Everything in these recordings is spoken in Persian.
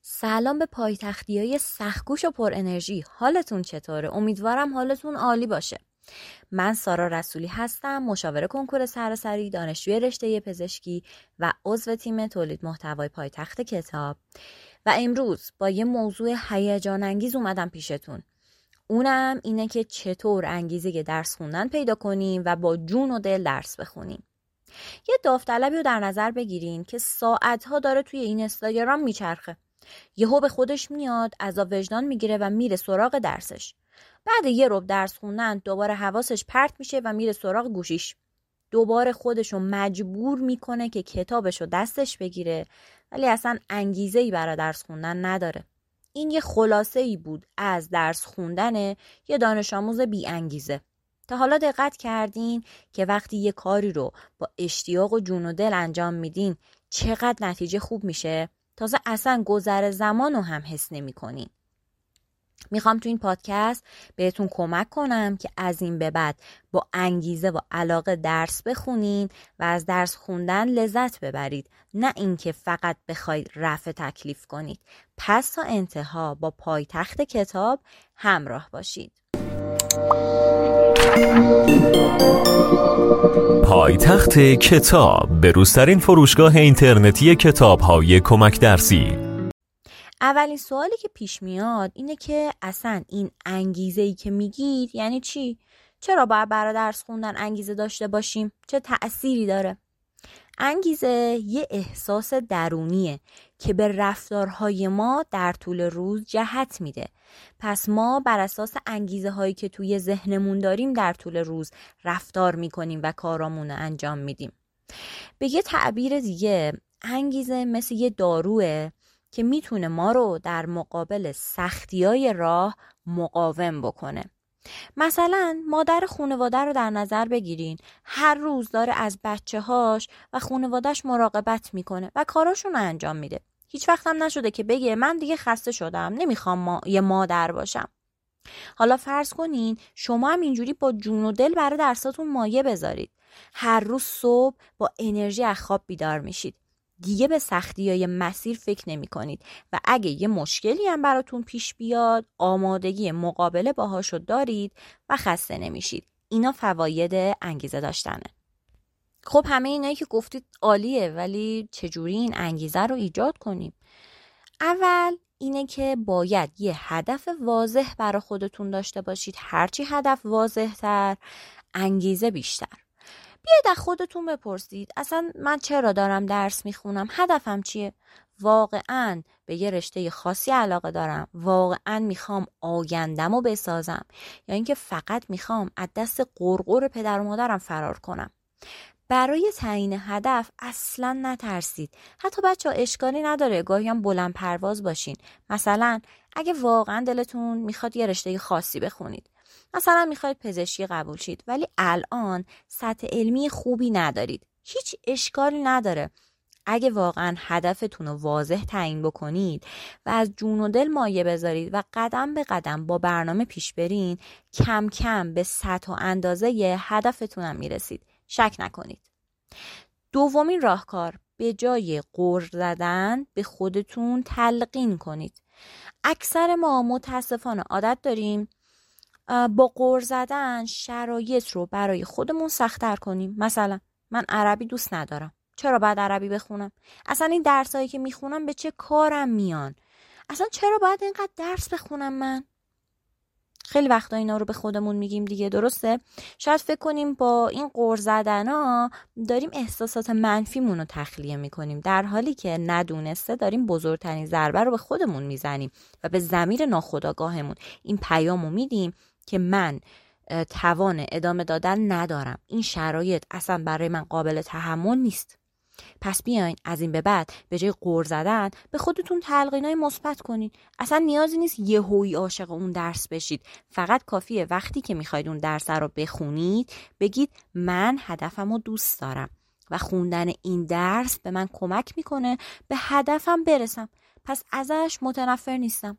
سلام به پایتختیای سخت‌کوش و پر انرژی. حالتون چطوره؟ امیدوارم حالتون عالی باشه. من سارا رسولی هستم، مشاور کنکور سراسری، دانشجوی رشته پزشکی و عضو تیم تولید محتوای پایتخت کتاب و امروز با یه موضوع هیجان انگیز اومدم پیشتون. اونم اینه که چطور انگیزه درس خوندن پیدا کنیم و با جون و دل درس بخونیم. یه داوطلبی رو در نظر بگیرین که ساعتها داره توی این اینستاگرام میچرخه. یهو به خودش میاد، عذاب وجدان میگیره و میره سراغ درسش. بعد یه ربع درس خوندن دوباره حواسش پرت میشه و میره سراغ گوشیش. دوباره خودشو مجبور میکنه که کتابشو دستش بگیره، ولی اصلا انگیزه‌ای برای درس خوندن نداره. این یه خلاصه‌ای بود از درس خوندن یه دانش آموز بی انگیزه. تا حالا دقت کردین که وقتی یه کاری رو با اشتیاق و جون و دل انجام میدین چقدر نتیجه خوب میشه؟ تازه اصلا گذر زمان رو هم حس نمی کنین. میخوام تو این پادکست بهتون کمک کنم که از این به بعد با انگیزه و علاقه درس بخونین و از درس خوندن لذت ببرید، نه اینکه فقط بخواید رفع تکلیف کنید. پس تا انتها با پایتخت کتاب همراه باشید. پایتخت کتاب، بروزترین فروشگاه اینترنتی کتاب‌های کمک درسی. اولین سوالی که پیش میاد اینه که اصلا این انگیزه‌ای که میگید یعنی چی؟ چرا باید برای درس خوندن انگیزه داشته باشیم؟ چه تأثیری داره؟ انگیزه یه احساس درونیه که به رفتارهای ما در طول روز جهت میده. پس ما بر اساس انگیزه هایی که توی ذهنمون داریم در طول روز رفتار میکنیم و کارامون رو انجام میدیم. به یه تعبیر دیگه انگیزه مثل یه داروه که میتونه ما رو در مقابل سختیای راه مقاوم بکنه. مثلا مادر خانواده رو در نظر بگیرین، هر روز داره از بچه‌هاش و خانواده‌اش مراقبت میکنه و کاراشون رو انجام میده. هیچ وقت هم نشده که بگه من دیگه خسته شدم، نمیخوام یه مادر باشم. حالا فرض کنین شما هم اینجوری با جون و دل برای درساتون مایه بذارید. هر روز صبح با انرژی از خواب بیدار میشید. دیگه به سختی‌های مسیر فکر نمی کنید و اگه یه مشکلی هم براتون پیش بیاد آمادگی مقابله باهاشو دارید و خسته نمیشید. اینا فواید انگیزه داشتنه. خب همه اینایی که گفتید عالیه، ولی چجوری این انگیزه رو ایجاد کنیم؟ اول اینه که باید یه هدف واضح برای خودتون داشته باشید. هرچی هدف واضح تر، انگیزه بیشتر. بیاید از خودتون بپرسید اصلا من چرا دارم درس میخونم؟ هدفم چیه؟ واقعاً به یه رشته خاصی علاقه دارم؟ واقعاً میخوام آینده‌مو بسازم؟ یا اینکه فقط میخوام از دست قرقر پدر و مادرم فرار کنم؟ برای تعیین هدف اصلاً نترسید. حتی بچه‌ها اشکالی نداره گاهی هم بلند پرواز باشین. مثلا اگه واقعاً دلتون میخواد یه رشته خاصی بخونید، مثلا میخواید پزشکی قبول شید ولی الان سطح علمی خوبی ندارید، هیچ اشکالی نداره. اگه واقعا هدفتون رو واضح تعیین بکنید و از جون و دل مایه بذارید و قدم به قدم با برنامه پیش برین، کم کم به سطح و اندازه ی هدفتون هم میرسید. شک نکنید. دومین راهکار، به جای غر زدن به خودتون تلقین کنید. اکثر ما متاسفانه عادت داریم با غر زدن شرایط رو برای خودمون سخت‌تر کنیم. مثلا من عربی دوست ندارم، چرا باید عربی بخونم؟ اصلا این درسایی که میخونم به چه کارم میان؟ اصلا چرا باید اینقدر درس بخونم من؟ خیلی وقتا اینا رو به خودمون میگیم دیگه، درسته؟ شاید فکر کنیم با این غر زدنا داریم احساسات منفیمون رو تخلیه میکنیم، در حالی که ندونسته داریم بزرگترین ضربه رو به خودمون میزنیم و به ضمیر ناخودآگاهمون این پیامو میدیم که من توان ادامه دادن ندارم، این شرایط اصلا برای من قابل تحمل نیست. پس بیاین از این به بعد به جای غر زدن به خودتون تلقینای مثبت کنین. اصلا نیازی نیست یهویی عاشق اون درس بشید. فقط کافیه وقتی که میخواید اون درس رو بخونید بگید من هدفمو دوست دارم و خوندن این درس به من کمک میکنه به هدفم برسم، پس ازش متنفر نیستم.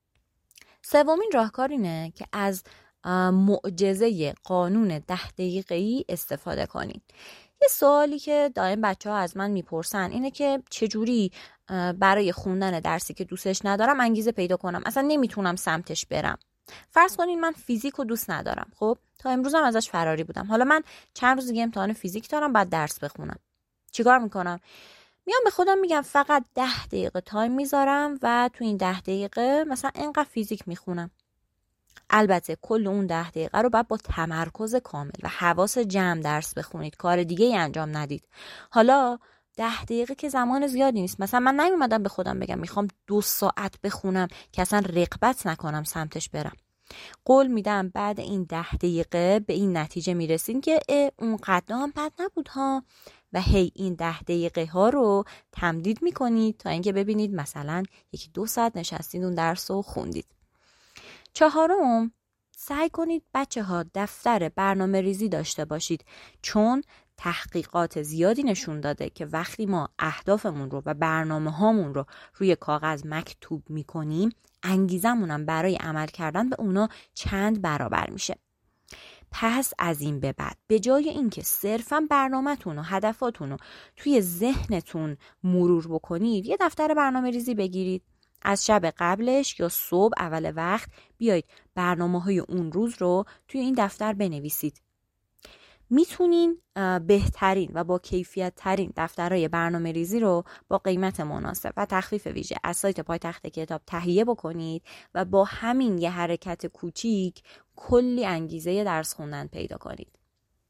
سومین راهکار اینه که از معجزه قانون 10 دقیقه‌ای استفاده کنید. یه سوالی که دائم بچه‌ها از من میپرسن اینه که چجوری برای خوندن درسی که دوستش ندارم انگیزه پیدا کنم، اصلا نمیتونم سمتش برم. فرض کنین من فیزیک رو دوست ندارم، خب تا امروزم ازش فراری بودم، حالا من چند روز دیگه امتحان فیزیک دارم، بعد درس بخونم. چیکار میکنم؟ میام به خودم میگم فقط 10 دقیقه تایم میذارم و تو این 10 دقیقه مثلا اینقدر فیزیک میخونم. البته کل اون 10 دقیقه رو باید با تمرکز کامل و حواس جمع درس بخونید، کار دیگه ای انجام ندید. حالا 10 دقیقه که زمان زیادی نیست، مثلا من نیومدم به خودم بگم میخوام 2 ساعت بخونم که اصلا رغبت نکنم سمتش برم. قول میدم بعد این 10 دقیقه به این نتیجه میرسین که اون قدر هم بد نبود ها، و هی این 10 دقیقه ها رو تمدید میکنید تا اینکه ببینید مثلا 1-2 ساعت نشستید اون درس رو خوندید. 4، سعی کنید بچه ها دفتر برنامه ریزی داشته باشید، چون تحقیقات زیادی نشون داده که وقتی ما اهدافمون رو و برنامه هامون رو روی کاغذ مکتوب میکنیم، انگیزمونم برای عمل کردن به اونا چند برابر میشه. پس از این به بعد به جای اینکه صرفا برنامه‌تون و هدفاتون رو توی ذهنتون مرور بکنید، یه دفتر برنامه ریزی بگیرید. از شب قبلش یا صبح اول وقت بیایید برنامه‌های اون روز رو توی این دفتر بنویسید. میتونین بهترین و با کیفیت ترین دفترهای برنامه ریزی رو با قیمت مناسب و تخفیف ویژه از سایت پایتخت کتاب تهیه بکنید و با همین یه حرکت کوچیک کلی انگیزه درس خوندن پیدا کنید.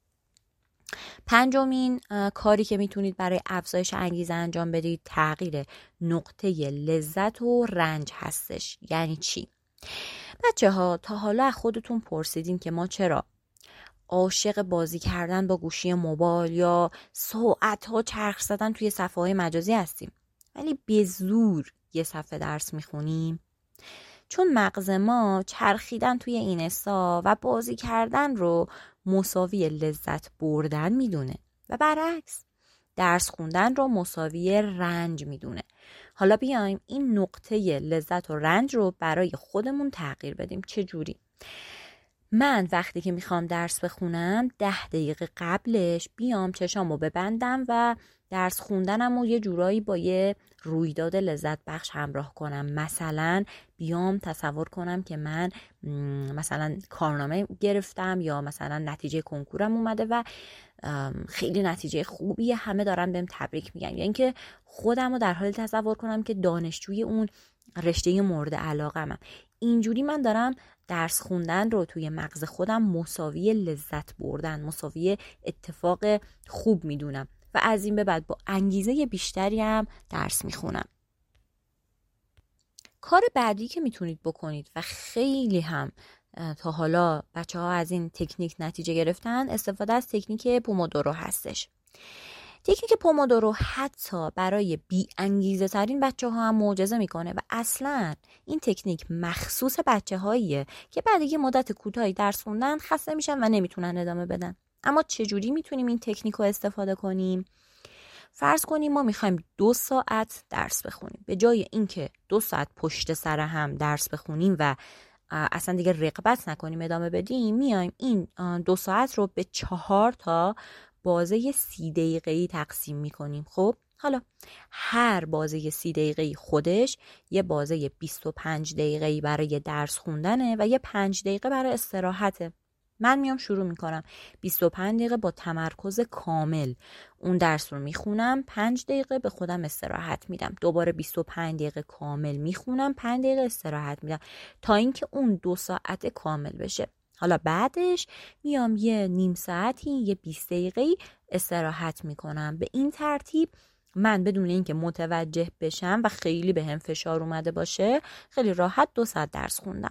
5 کاری که میتونید برای افزایش انگیزه انجام بدید تغییر نقطه لذت و رنج هستش. یعنی چی؟ بچه ها تا حالا از خودتون پرسیدین که ما چرا عاشق بازی کردن با گوشی موبایل یا ساعت‌ها چرخ زدن توی صفحه‌های مجازی هستیم ولی به زور یه صفحه درس میخونیم؟ چون مغز ما چرخیدن توی اینستا و بازی کردن رو مساوی لذت بردن میدونه و برعکس درس خوندن رو مساوی رنج میدونه. حالا بیایم این نقطه لذت و رنج رو برای خودمون تغییر بدیم. چه جوری؟ من وقتی که میخوام درس بخونم 10 دقیقه قبلش بیام چشامو ببندم و درس خوندنم رو یه جورایی با یه رویداد لذت بخش همراه کنم. مثلا بیام تصور کنم که من مثلا کارنامه گرفتم یا مثلا نتیجه کنکورم اومده و خیلی نتیجه خوبیه، همه دارن بهم تبریک میگن، یا اینکه خودم رو در حال تصور کنم که دانشجوی اون رشته مورد علاقه‌ام. اینجوری من دارم درس خوندن رو توی مغز خودم مساوی لذت بردن، مساوی اتفاق خوب میدونم و از این به بعد با انگیزه بیشتری هم درس میخونم. کار بعدی که میتونید بکنید و خیلی هم تا حالا بچه ها از این تکنیک نتیجه گرفتن، استفاده از تکنیک پومودورو هستش. تکنیک پومودورو حتی برای بی انگیزه ترین بچه ها هم معجزه میکنه و اصلا این تکنیک مخصوص بچه هاییه که بعد یه مدت کوتاهی درس خوندن خسته میشن و نمیتونن ادامه بدن. اما چجوری میتونیم این تکنیک رو استفاده کنیم؟ فرض کنیم ما میخوایم 2 ساعت درس بخونیم. به جای اینکه 2 ساعت پشت سر هم درس بخونیم و اصلا دیگه رغبت نکنیم ادامه بدیم، میایم این 2 ساعت رو به 4 تا بازه 30 دقیقه‌ای تقسیم میکنیم. خب حالا هر بازه 30 دقیقه‌ای خودش یه بازه 25 دقیقه‌ای برای درس خوندنه و یه 5 دقیقه برای استراحته. من میام شروع میکنم 25 دقیقه با تمرکز کامل اون درس رو میخونم، 5 دقیقه به خودم استراحت میدم، دوباره 25 دقیقه کامل میخونم، 5 دقیقه استراحت میدم تا اینکه اون 2 ساعت کامل بشه. حالا بعدش میام یه نیم ساعتی یه 20 دقیقه‌ای استراحت میکنم. به این ترتیب من بدون اینکه متوجه بشم و خیلی بهم فشار اومده باشه خیلی راحت 2 ساعت درس خوندم.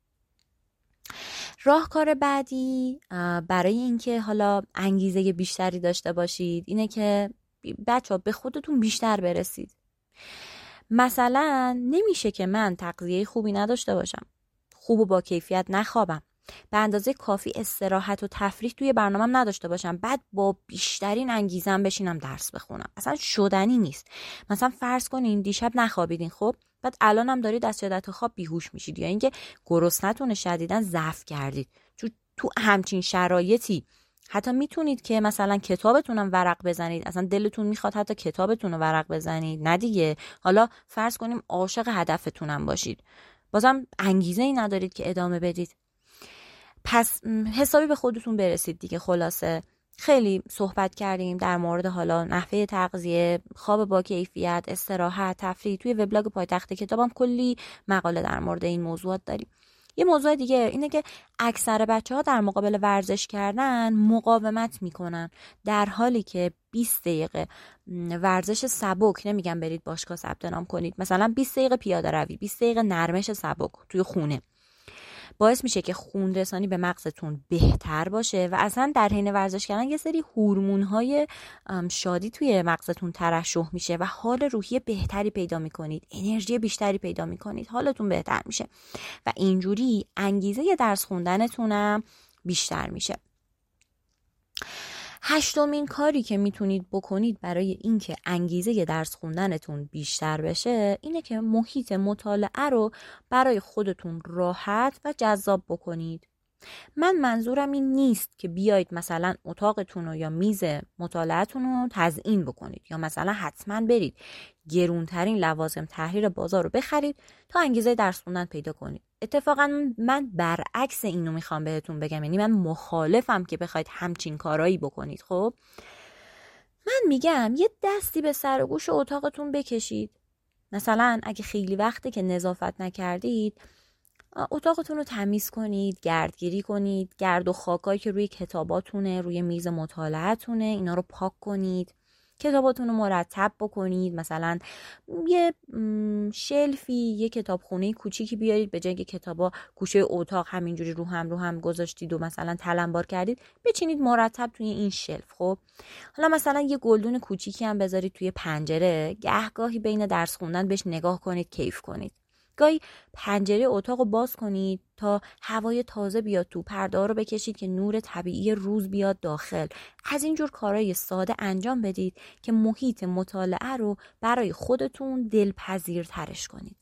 راهکار بعدی برای اینکه حالا انگیزه بیشتری داشته باشید اینه که بچه‌ها به خودتون بیشتر برسید. مثلا نمیشه که من تغذیه خوبی نداشته باشم، خوب و با کیفیت نخوابم، به اندازه کافی استراحت و تفریح توی برنامه‌ام نداشته باشم، بعد با بیشترین انگیزم بشینم درس بخونم. اصلا شدنی نیست. مثلا فرض کنین دیشب نخوابیدین، خب بعد الانم دارید از شدت خواب بیهوش میشید یا اینکه گرسنه‌تون شدیداً ضعف کردید. تو همچین شرایطی حتی میتونید که مثلا کتابتونم ورق بزنید، اصلا دلتون میخواد حتی کتابتون رو ورق بزنید، نه دیگه. حالا فرض کنیم عاشق هدفتونم باشید، بازم انگیزه ای ندارید که ادامه بدید. پس حسابی به خودتون برسید دیگه. خلاصه خیلی صحبت کردیم در مورد حالا نحوه تغذیه، خواب با کیفیت، استراحت، تفریح. توی وبلاگ پایتخت کتابم کلی مقاله در مورد این موضوعات داریم. یه موضوع دیگه اینه که اکثر بچه‌ها در مقابل ورزش کردن مقاومت میکنن، در حالی که 20 دقیقه ورزش سبک، نمیگم برید باشگاه ثبت نام کنید، مثلا 20 دقیقه پیاده روی، 20 دقیقه نرمش سبک توی خونه باعث میشه که خون رسانی به مغزتون بهتر باشه و اصلا در حین ورزش کردن یه سری هورمون‌های شادی توی مغزتون ترشح میشه و حال روحی بهتری پیدا میکنید، انرژی بیشتری پیدا میکنید، حالتون بهتر میشه و اینجوری انگیزه درس خوندنتونم بیشتر میشه. 8مین کاری که میتونید بکنید برای اینکه انگیزه درس خوندنتون بیشتر بشه اینه که محیط مطالعه رو برای خودتون راحت و جذاب بکنید. من منظورم این نیست که بیایید مثلا اتاقتون رو یا میز مطالعه‌تون رو تزیین بکنید یا مثلا حتما برید گرونترین لوازم تحریر بازار رو بخرید تا انگیزه درس خوندن پیدا کنید. اتفاقا من برعکس اینو میخوام بهتون بگم، یعنی من مخالفم که بخواید همچین کارایی بکنید. خب من میگم یه دستی به سر و گوش اتاقتون بکشید. مثلا اگه خیلی وقته که نظافت نکردید، اتاقتون رو تمیز کنید، گردگیری کنید، گرد و خاکایی که روی کتاباتونه، روی میز مطالعه‌تونه، اینا رو پاک کنید. کتاباتون رو مرتب بکنید. مثلا یه شلفی، یه کتابخونه کوچیکی بیارید، به جای کتابا گوشه اتاق همینجوری رو هم گذاشتید و مثلا تلمبار کردید، بچینید مرتب توی این شلف. خب حالا مثلا یه گلدون کوچیکی هم بذارید توی پنجره، گهگاهی بین درس خوندن بهش نگاه کنید، کیف کنید. گاهی پنجره اتاق رو باز کنید تا هوای تازه بیاد تو، پرده ها رو بکشید که نور طبیعی روز بیاد داخل. از اینجور کارهای ساده انجام بدید که محیط مطالعه رو برای خودتون دلپذیرترش کنید.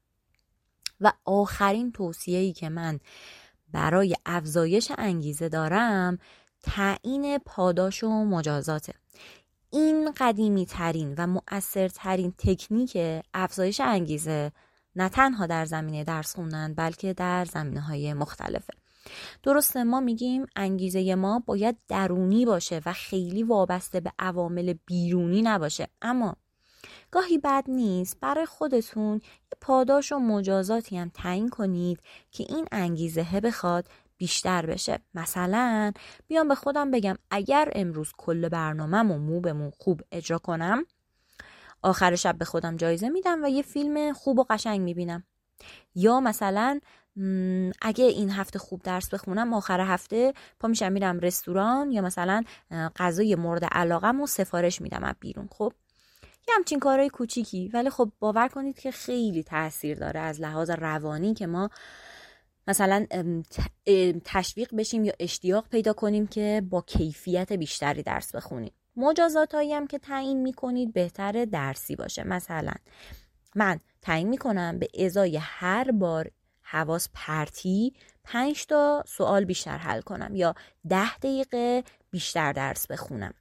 و آخرین توصیه‌ای که من برای افزایش انگیزه دارم تعیین پاداش و مجازاته. این قدیمی ترین و مؤثرترین تکنیک افزایش انگیزه نه تنها در زمینه درس خوندن بلکه در زمینه‌های مختلفه. درسته ما میگیم انگیزه ما باید درونی باشه و خیلی وابسته به عوامل بیرونی نباشه، اما گاهی بد نیست برای خودتون یه پاداش و مجازاتی هم تعیین کنید که این انگیزه بخواد بیشتر بشه. مثلا بیام به خودم بگم اگر امروز کل برنامه‌مو مو به مو خوب اجرا کنم، آخر شب به خودم جایزه میدم و یه فیلم خوب و قشنگ میبینم. یا مثلا اگه این هفته خوب درس بخونم، آخر هفته پا میشم میرم رستوران یا مثلا غذای مورد علاقم رو سفارش میدم از بیرون. خب یه همچین کارهای کوچیکی، ولی خب باور کنید که خیلی تاثیر داره از لحاظ روانی که ما مثلا تشویق بشیم یا اشتیاق پیدا کنیم که با کیفیت بیشتری درس بخونیم. مجازاتایی هم که تعیین میکنید بهتره درسی باشه. مثلا من تعیین میکنم به ازای هر بار حواس پرتی 5 تا سوال بیشتر حل کنم یا 10 دقیقه بیشتر درس بخونم.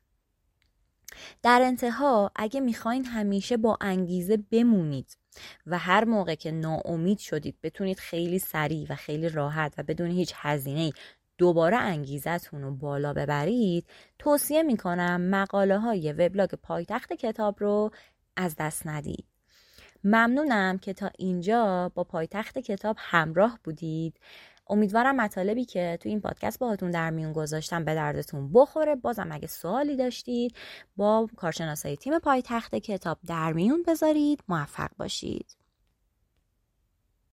در انتها اگه میخواین همیشه با انگیزه بمونید و هر موقع که ناامید شدید بتونید خیلی سریع و خیلی راحت و بدون هیچ هزینه‌ای دوباره انگیزتون رو بالا ببرید، توصیه میکنم مقاله های وبلاگ پایتخت کتاب رو از دست ندید. ممنونم که تا اینجا با پایتخت کتاب همراه بودید. امیدوارم مطالبی که تو این پادکست باهاتون در میون گذاشتم به دردتون بخوره. بازم اگه سوالی داشتید با کارشناسای تیم پایتخت کتاب در میون بذارید. موفق باشید.